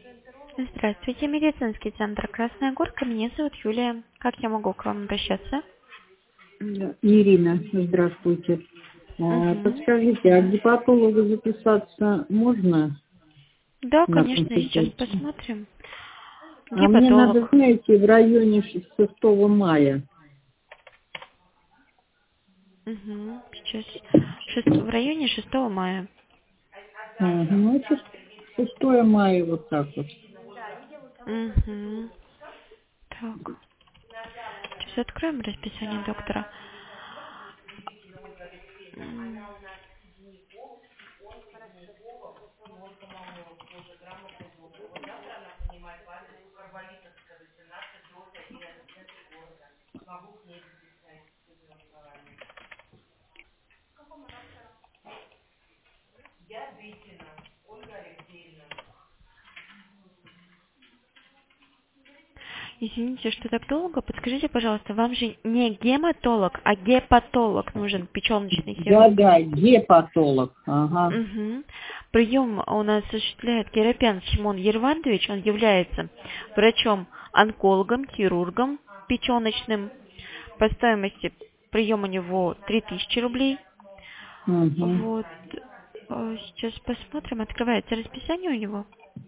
Здравствуйте, медицинский центр Красная Горка. Меня зовут Юлия. Как я могу к вам обращаться? Да. Ирина, здравствуйте. Угу. Подскажите, а к гепатологу записаться можно Да, на конечно, сейчас консультацию? посмотрим. А мне надо, Гепатолог. знаете, в районе 6 мая. Угу. Сейчас в районе 6 мая. Ну, 6 мая вот так вот. Угу. Так. Сейчас откроем расписание доктора. Извините, что так долго. Подскажите, пожалуйста, вам же не гематолог, а гепатолог нужен, печёночный хирург. Да, гепатолог. Ага. Угу. Прием у нас осуществляет Керапян Симон Ервандович. Он является врачом-онкологом, хирургом печёночным. По стоимости прием у него 3000 рублей. Угу. Вот. Сейчас посмотрим. Открывается расписание у него.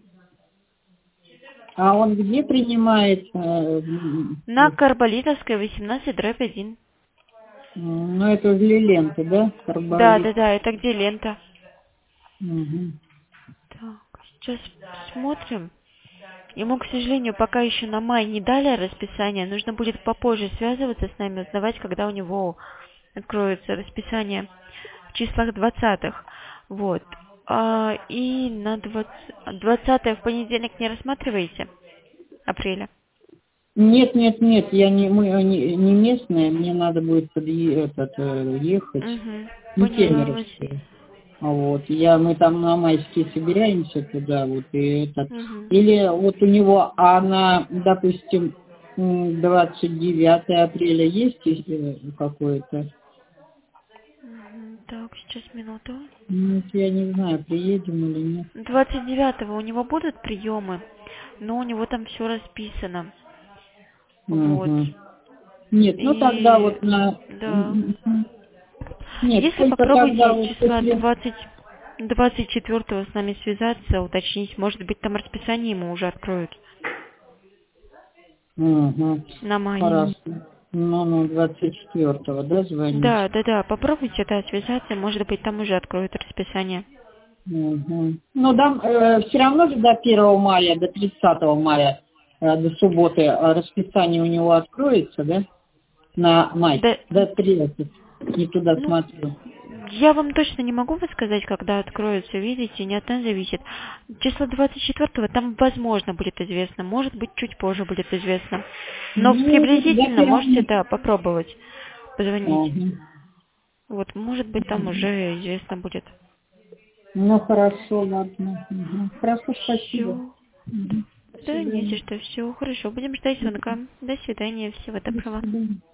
А он где принимает? На Карболитовской 18/1. Ну, это возле ленты, да? Да, Карболит. да, да, это где лента. Угу. Так, сейчас смотрим. Ему, к сожалению, пока еще на май не дали расписание. Нужно будет попозже связываться с нами, узнавать, когда у него откроется расписание в числах 20-х. Вот. И на 20 в понедельник не рассматриваете? Апреля. Нет, нет, нет, мы не местные, мне надо будет ехать. Угу. Не Поняла вас. Кемеровская. Мы там на майские собираемся туда, вот, и этот. Угу. Или вот у него, допустим, 29 апреля есть какое-то? Так, сейчас минуту. Ну, вот я не знаю, приедем или нет. 29-го у него будут приемы, но у него там все расписано. Вот. Угу. Нет, ну тогда И вот на... да. Нет, Если только тогда попробуйте вот числа после... 24 с нами связаться, уточнить, может быть, там расписание ему уже откроют Угу. на май. Хорошо. Ну, 24-го, да, звонить? Да, да, да, попробуйте, да, связаться, может быть, там уже откроют расписание. Угу. Ну, да, все равно же до 1 мая, до 30 мая, до субботы расписание у него откроется, да? На май. Да, До 30. Не туда ну, смотрю. я вам точно не могу сказать, когда откроется, видите, не от нас зависит. Число 24-го там, возможно, будет известно, может быть, чуть позже будет известно. Но Ну, до приблизительно можете, 1. да, попробовать позвонить. Угу. Вот, может быть, там уже известно будет. Ну, хорошо, ладно. Угу. Хорошо, спасибо. Все. Угу. До Да, не за свидания. что. Все хорошо. Будем ждать звонка. До свидания. Всего До доброго. свидания.